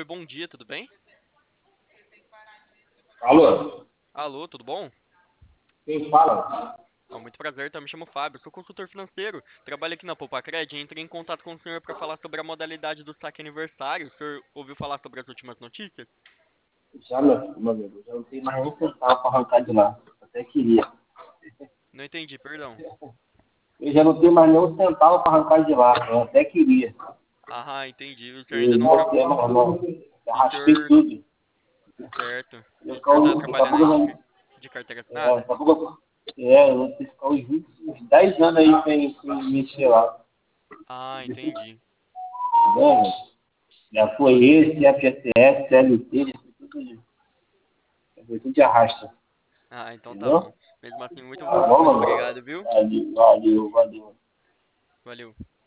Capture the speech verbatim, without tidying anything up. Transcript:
bom dia, tudo bem? Alô, Alô, tudo bom? quem fala? Ó, muito prazer, tá? Me chamo Fábio, sou consultor financeiro, trabalho aqui na Poupacred e entrei em contato com o senhor para falar sobre a modalidade do saque aniversário. O senhor ouviu falar sobre as últimas notícias? Já, meu, meu amigo, já não tem mais nem centavo para arrancar de lá. Até queria. Não entendi, perdão. Eu já não tenho mais nem um centavo para arrancar de lá. Eu até queria. Ah, entendi. O senhor E ainda não tra... não tem mais não. Já O raspei senhor... tudo. Certo. Eu O senhor tá ficar, daqui a trabalhando pouco, eu aí de, vou- car- de carteira é, assinada? daqui a pouco, é, eu vou ter que ficar uns, vinte, uns dez anos aí sem, sem mexer lá. Tá Ah, entendi. vendo? Já foi esse, F S S, C L T, já foi tudo, de- já foi tudo de arrasta. Ah, então tá bom. Entendeu? Mesmo assim, muito, Tá bom, muito mano? obrigado, viu? Valeu, valeu, valeu. Valeu.